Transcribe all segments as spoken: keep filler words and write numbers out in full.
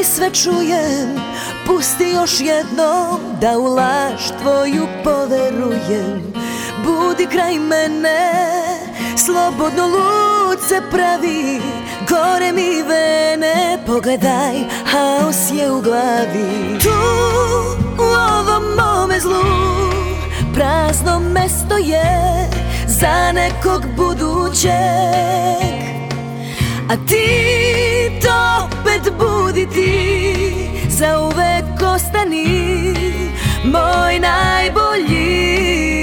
i sve čujem, pusti još jednom da u laž tvoju poverujem. Budi kraj mene, slobodno luce pravi, gore mi vene, pogledaj, haos je u glavi. Tu, u ovom mome zlu, prazno mesto je za nekog budućeg, a ti to opet budi ti, zauvek ostani moj najbolji.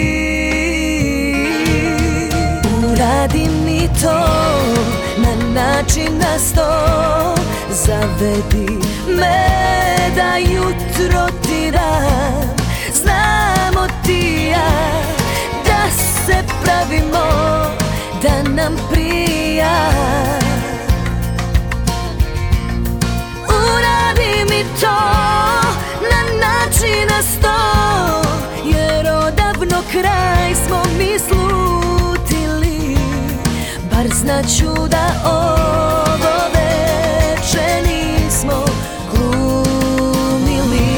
Uradi mi to na način na sto, zavedi me da jutro ti dam. Znamo ti i ja da se pravimo, da nam prija. Uradi mi to na način na sto, jer odavno kraj smo mi slutili. Bar znaću da ovo veče nismo glumili.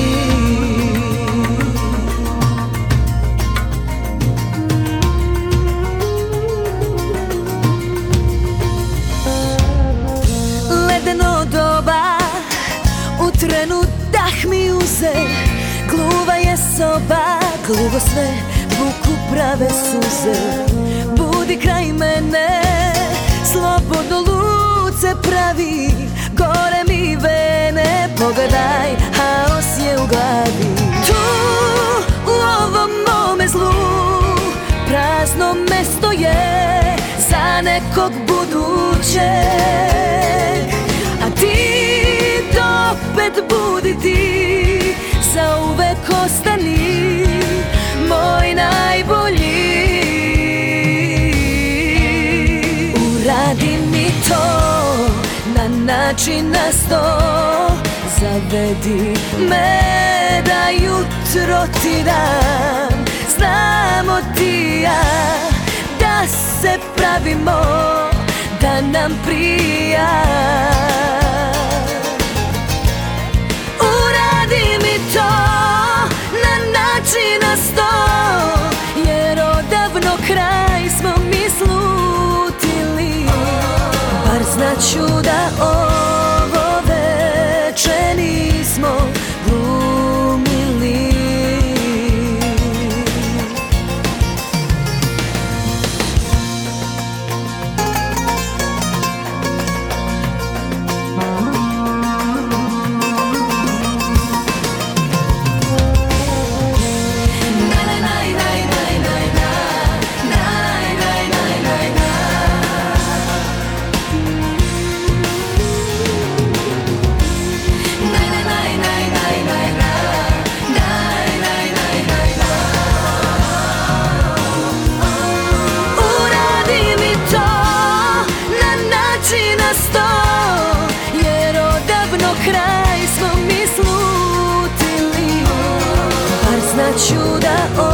Ledeno doba, u trenu dah mi uze, gluva je soba, gluvo sve vuku prave suze. Budi kraj mene, slobodno luce pravi, gore mi vene, pogledaj, haos je u glavi. Tu, u ovom mome zlu, prazno mesto je za nekog budućeg, a ti to opet budi ti, zauvek ostani moj najbolji. Uradi mi to na način na sto, zavedi me da jutro ti dam. Znamo ti i ja da se pravimo, da nam prija. Uradi mi to na način na sto, jer odavno kraj smo mi slutili. Bar znaću da ovo veče nismo glumili. Jer odavno kraj smo mi slutili. Bar znaću da